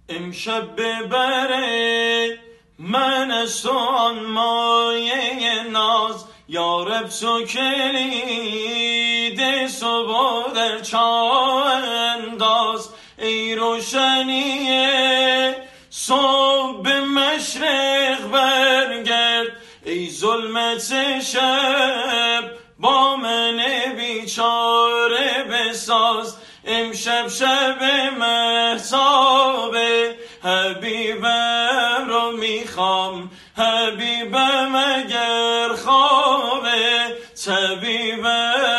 امشب ببره من از تو آن مایه ناز، یارب تو کلید صبح در چاه انداز. ای روشنی صبح به مشرق برگرد، ای ظلمت شب با من بیچاره بساز. امشب شب مهتابه، حبیبم رو میخوام، حبیبم اگر خوابه طبیبم